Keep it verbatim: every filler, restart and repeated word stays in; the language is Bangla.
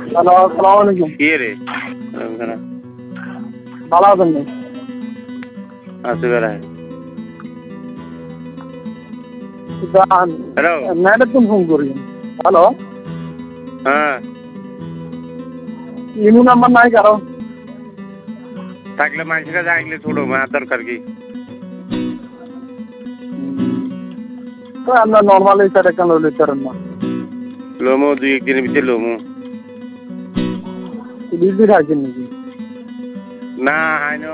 হ্যালো, আসসালামু আলাইকুম। কি রে ভালো আছেন নি? আছি বেড়ায় জান হ্যালো ম্যাডাম ফোন করি। হ্যালো, হ্যাঁ ইনু নাম্বার নাই কারো? থাকলে মানুষের যাইলে ছোড়ো মা দরকার কি তো আমরা নর্মালি সেটা কেন লিখতেন না? লোমো দুই একদিনের ভিতরে লোমো বিজি থাকেন নাকি? না হাইনো